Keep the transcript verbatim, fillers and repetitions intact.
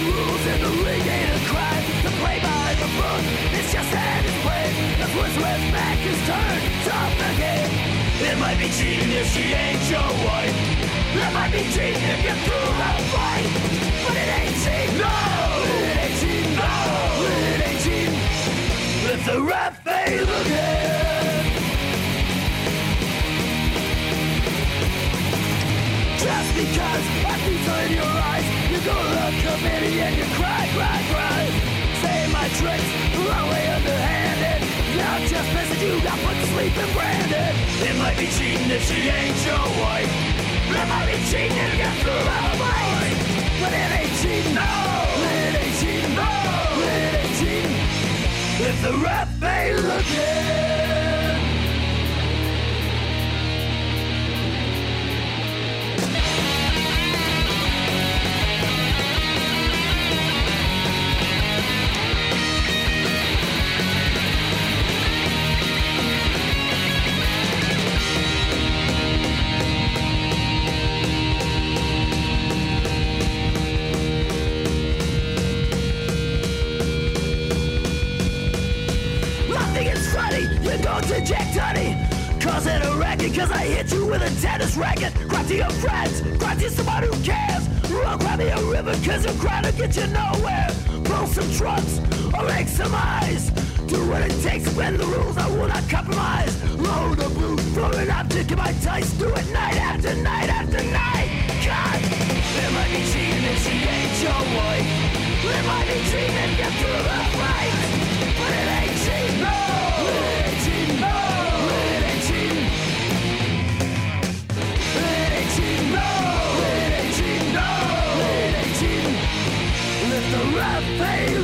rules in the ring ain't a crime. To play by the book, it's just that it's played. That's what's with back is turned. Stop the game. It might be cheating if she ain't your wife. It might be cheating if you threw the fight. But it ain't cheating. No! It ain't cheating. No! It ain't cheating. If the ref ain't looking. Just because I see in your eyes, you go to the committee and you cry, cry, cry. Say my tricks, wrong way underhanded. Now just message you got put to sleep and branded. It might be cheating if she ain't your wife. It might be cheating if you threw her away. But it ain't cheating, no! It ain't cheating, no! It ain't cheating. If the ref ain't looking. You're going to inject honey, cause it a racket. Cause I hit you with a tennis racket. Cry to your friends, cry to somebody who cares. Run, grab me a river, cause you're trying to get you nowhere. Pull some trucks, or make some eyes. Do what it takes to bend the rules, I will not compromise. Load the boot, throw an object in my dice. Do it night after night after night. God, it might be cheating if she ain't your wife. It might be cheating if you threw the fight. But it ain't cheating, no! It ain't cheating, no! It ain't cheating. It ain't cheating, no! It ain't cheating, no! It ain't cheating. Let the rap pay.